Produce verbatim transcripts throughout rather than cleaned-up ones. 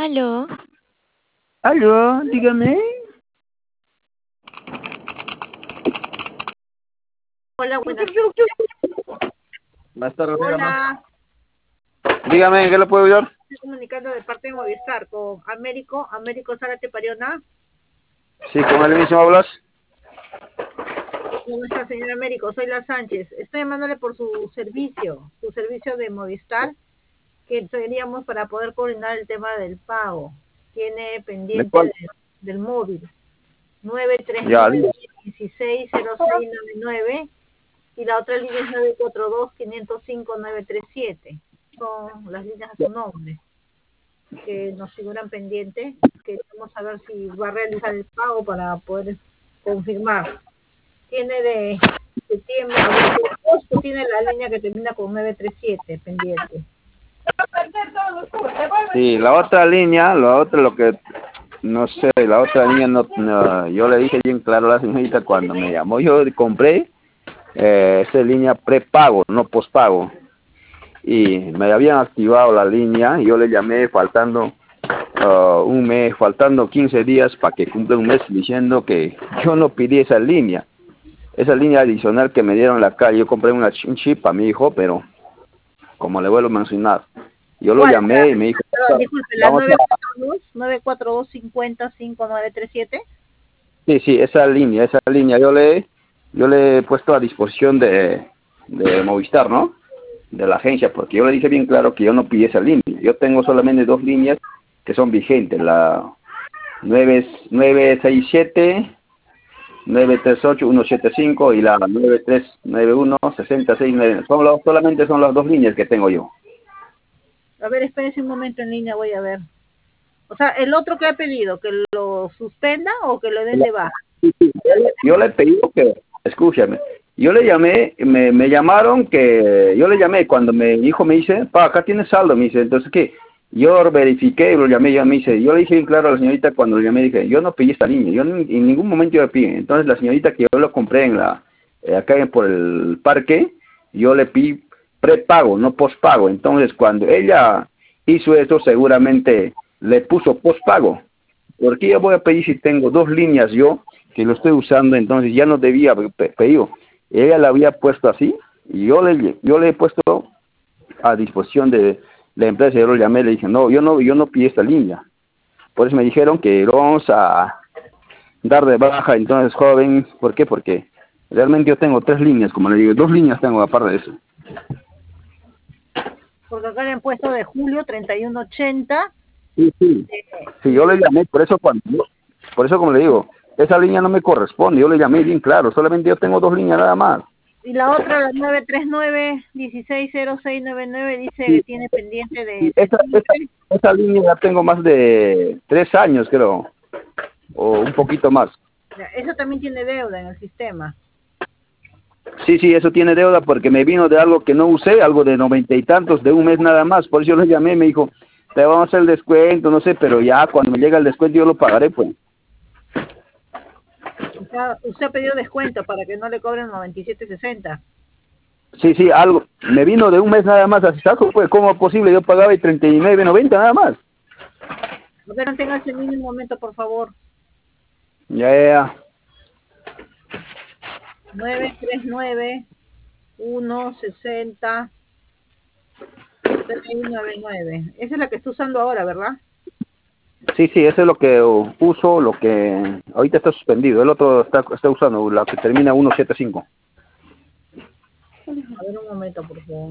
Aló. Aló, dígame. Hola, buenas. Más tarde, dígame. Hola. Dígame, ¿en qué le puedo ayudar? Estoy comunicando de parte de Movistar con Américo. Américo Zárate Pariona. Sí, con el mismo hablas. ¿Cómo está, señor Américo? Soy La Sánchez. Estoy llamándole por su servicio, su servicio de Movistar, que teníamos para poder coordinar el tema del pago. Tiene ¿De pendiente cuál? de- del móvil nueve tres Ya, nueve, diga. uno seis cero seis nueve nueve y la otra línea es nueve cuatro dos, cinco cero cinco, nueve tres siete. Son las líneas a su nombre que nos figuran pendientes. Queremos saber si va a realizar el pago para poder confirmar. Tiene de septiembre a agosto, tiene la línea que termina con nueve tres siete pendiente. Sí, la otra línea, la otra, lo que, no sé, la otra línea, no, no, yo le dije bien claro a la señorita cuando me llamó, yo compré eh, esa línea prepago, no pospago, y me habían activado la línea, y yo le llamé faltando uh, un mes, faltando quince días para que cumpla un mes, diciendo que yo no pedí esa línea, esa línea adicional que me dieron en la calle. Yo compré una, un chip para mi hijo, pero como le vuelvo a mencionar, yo lo ¿Cuál? llamé y me dijo, Perdón, disculpe, la vamos nueve a... cuatro dos, nueve cuatro dos, cinco cero cinco, nueve tres siete. Sí, sí, esa línea, esa línea, yo le, yo le he puesto a disposición de, de Movistar, ¿no? De la agencia, porque yo le dije bien claro que yo no pillé esa línea. Yo tengo solamente dos líneas que son vigentes, la nueve seis siete, nueve tres ocho, uno siete cinco y la nueve tres nueve uno, seis seis nueve. Son los, solamente son las dos líneas que tengo yo. A ver, espérese un momento en línea, voy a ver. O sea, el otro que ha pedido, que lo suspenda o que lo den de baja. Yo le he pedido que, escúchame, yo le llamé, me, me llamaron que, yo le llamé cuando me, mi hijo me dice, pa, acá tiene saldo, me dice, entonces, ¿qué? Yo verifiqué y lo llamé, ya me dice, yo le dije bien claro a la señorita cuando lo llamé, dije, yo no pedí esta línea, yo en, en ningún momento yo le pedí. Entonces la señorita que yo lo compré en la, eh, acá por el parque, yo le pedí prepago, no pospago. Entonces cuando ella hizo eso, seguramente le puso pospago. Porque yo voy a pedir si tengo dos líneas yo que lo estoy usando, entonces ya no debía haber pe- pedido. Ella la había puesto así y yo le yo le he puesto a disposición de la empresa. Yo lo llamé, le dije, no, yo no yo no pillé esta línea. Por eso me dijeron que lo vamos a dar de baja. Entonces, joven, ¿por qué? Porque realmente yo tengo tres líneas, como le digo, dos líneas tengo aparte de eso. Porque acá le han puesto de julio treinta y uno ochenta. Sí, sí. Eh, Sí, yo le llamé, por eso cuando, por eso como le digo, esa línea no me corresponde, yo le llamé bien claro, solamente yo tengo dos líneas nada más. Y la otra, la nueve tres nueve, uno seis cero seis nueve nueve, dice que Sí, tiene pendiente sí, de esa, esa, septiembre. esa línea ya tengo más de tres años, creo, o un poquito más. Ya, eso también tiene deuda en el sistema. Sí, sí, eso tiene deuda porque me vino de algo que no usé, algo de noventa y tantos, de un mes nada más. Por eso yo le llamé, me dijo, te vamos a hacer el descuento, no sé, pero ya cuando me llega el descuento yo lo pagaré, pues. O sea, usted ha pedido descuento para que no le cobren noventa y siete sesenta. Sí, sí, algo. Me vino de un mes nada más, así saco, pues, ¿cómo es posible? Yo pagaba el treinta y nueve noventa nada más. A ver, manténgase en línea un momento, por favor. Ya, ya, ya. nueve tres nueve, uno sesenta, seis nueve nueve. Esa es la que está usando ahora, ¿verdad? Sí, sí, eso es lo que uso, lo que ahorita está suspendido. El otro está, está usando, la que termina ciento setenta y cinco. A ver, un momento, por favor.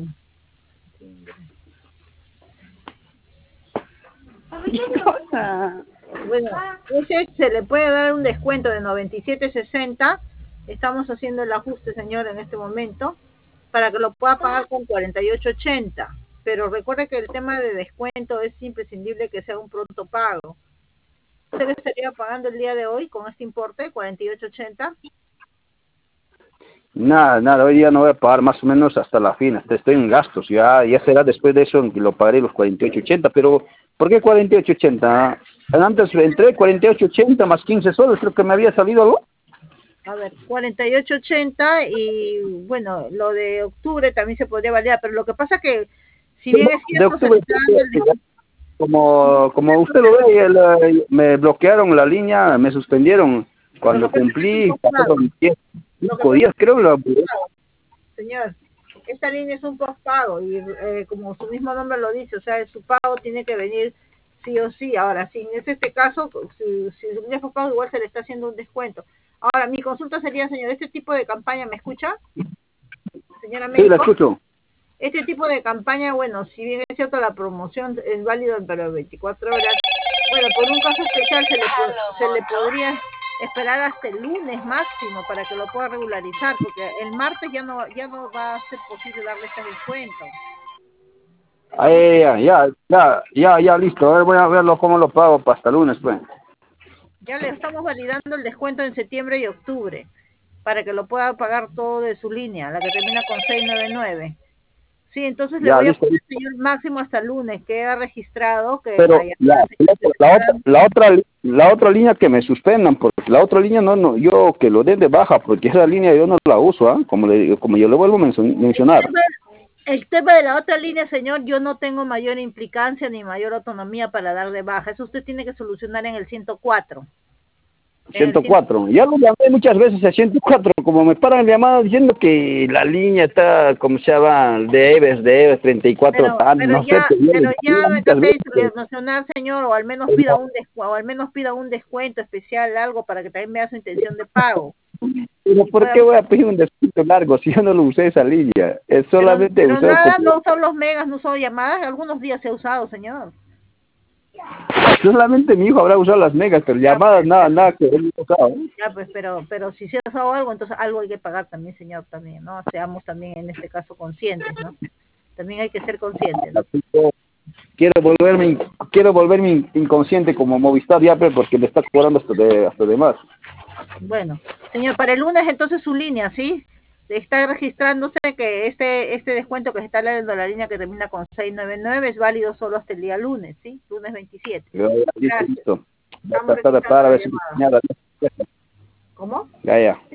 Bueno, ese se le puede dar un descuento de noventa y siete sesenta. Estamos haciendo el ajuste, señor, en este momento, para que lo pueda pagar con cuarenta y ocho ochenta. Pero recuerde que el tema de descuento es imprescindible que sea un pronto pago. ¿Usted le estaría pagando el día de hoy con este importe, cuarenta y ocho ochenta? Nada, nada, hoy día no voy a pagar más o menos hasta la fin, hasta estoy en gastos, ya ya será después de eso en que lo pagaré los cuarenta y ocho ochenta, pero ¿por qué cuarenta y ocho ochenta? Antes entré cuarenta y ocho ochenta más quince soles, creo que me había salido algo. A ver, cuarenta y ocho ochenta y bueno, lo de octubre también se podría validar, pero lo que pasa que si bien es De cierto se le octubre, está dando el descuento, como, como usted lo ve, el, eh, me bloquearon la línea, me suspendieron cuando cumplí pasaron diez, cinco días, creo. La... Señor, esta línea es un postpago y eh, como su mismo nombre lo dice, o sea, su pago tiene que venir sí o sí. Ahora, si es este caso, si, si su línea es postpago, igual se le está haciendo un descuento. Ahora, mi consulta sería, señor, ¿este tipo de campaña me escucha? Señora médico. Sí, la escucho. Este tipo de campaña, bueno, si bien es cierto la promoción es válida para veinticuatro horas, bueno, por un caso especial se le, se le podría esperar hasta el lunes máximo para que lo pueda regularizar, porque el martes ya no ya no va a ser posible darle este descuento. Ah, ya, ya, ya, ya, ya, listo. A ver, voy a verlo cómo lo pago para hasta lunes, pues. Ya le estamos validando el descuento en septiembre y octubre, para que lo pueda pagar todo de su línea, la que termina con seiscientos noventa y nueve. Sí, entonces Ya, le voy listo, a poner, listo. señor, máximo hasta el lunes. Queda registrado que Pero la, la, la, otra, la otra la otra línea que me suspendan, porque la otra línea no, no yo que lo den de baja, porque esa línea yo no la uso, ¿ah? como le como yo le vuelvo a mencionar. El tema, el tema de la otra línea, señor, yo no tengo mayor implicancia ni mayor autonomía para dar de baja. Eso usted tiene que solucionar en el ciento cuatro. ciento cuatro. Ya lo llamé muchas veces a ciento cuatro, como me paran llamadas diciendo que la línea está, como se llama, debes, debes, treinta y cuatro, pero, tan, pero no ya, sé. pero ya me Muchas cansé de veces. solucionar, señor, o al menos pida un descuento, o al menos pida un descuento especial, algo para que también vea su intención de pago. Pero Y ¿por qué podamos... voy a pedir un descuento largo si yo no lo usé esa línea? Es Pero, solamente pero usado nada, como... no usado los megas, no usado llamadas, algunos días se ha usado, señor. Solamente mi hijo habrá usado las megas, pero Ya, llamadas pues, nada, nada que él no usado. ya, pues, pero, pero si se ha usado algo, entonces algo hay que pagar también, señor, también, ¿no? Seamos también en este caso conscientes, ¿no? También hay que ser conscientes, ¿no? Quiero volverme, quiero volverme inconsciente como Movistar ya, pero porque me está cobrando hasta de, hasta de más. Bueno, señor, para el lunes entonces su línea, ¿sí? Está registrándose que este este descuento que se está dando la línea que termina con seiscientos noventa y nueve es válido solo hasta el día lunes, ¿sí? Lunes veintisiete. Ya, ya, listo, Gracias. listo. Estamos Para, registrando para la ver si... llamada. ¿Cómo? Ya, ya.